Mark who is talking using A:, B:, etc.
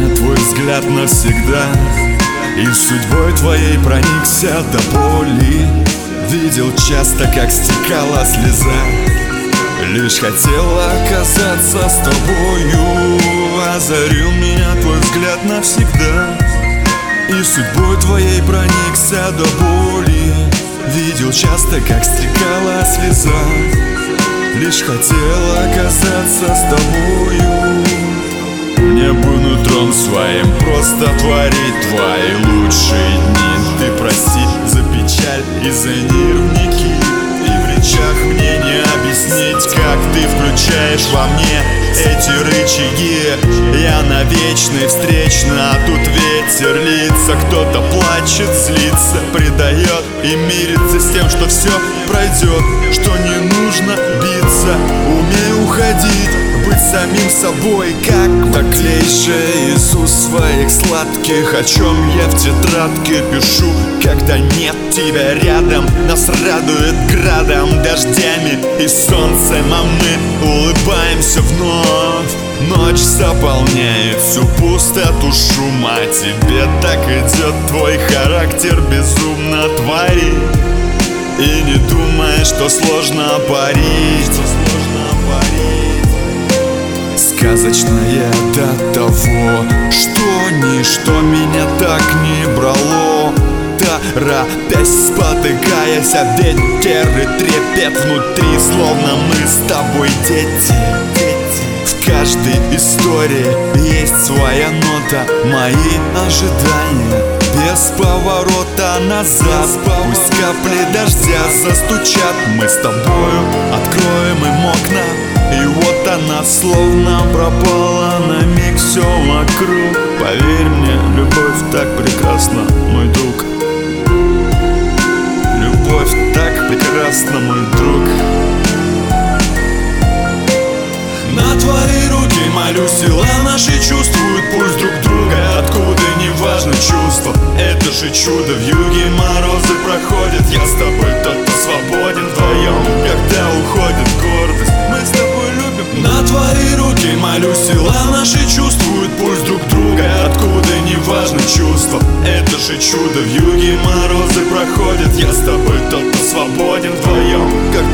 A: мне твой взгляд навсегда, и судьбой твоей проникся до боли. Видел часто, как стекала слеза, лишь хотел оказаться с тобою. Озарил меня твой взгляд навсегда, и судьбой твоей проникся до боли. Видел часто, как стекала слеза, лишь хотел оказаться с тобою. Мне бы нутром своим просто творить твои лучшие дни. Ты прости за печаль и за нервники, и в речах мне не объяснить, как ты включаешь во мне эти рычаги. Я на вечной встречной, а тут ветер лится. Кто-то плачет, злится, предает и мирится с тем, что все пройдет, что не нужно биться. Умей уходить, быть самим собой, как наклейший из уст своих сладких, о чем я в тетрадке пишу. Когда нет тебя рядом, нас радует градом, дождями и солнцем, а мы улыбаемся вновь. Ночь заполняет всю пустоту шума. Тебе так идет твой характер безумно творить, и не думай, что сложно парить. Сказочная до того, что ничто меня так не брало. Торопясь, спотыкаясь, а ветер и трепет внутри, словно мы с тобой дети. В каждой истории есть своя нота, мои ожидания без поворота назад. Пусть капли дождя застучат, мы с тобою откроем им окна. И вот она словно пропала на миг, все вокруг. Поверь мне, любовь так прекрасна, мой друг. Любовь так прекрасна, мой друг. На твои руки молюсь, тела наши чувствуют пульс друг друга. Откуда, неважно чувство, это же чудо. В юге морозы проходят, я с тобой тот, кто свободен вдвоем. Когда уходит гордость, мы с тобой любим. На твои руки молюсь, тела наши чувствуют пульс друг друга. Откуда, неважно чувство, это же чудо. В юге морозы проходят, я с тобой тот, кто свободен вдвоем.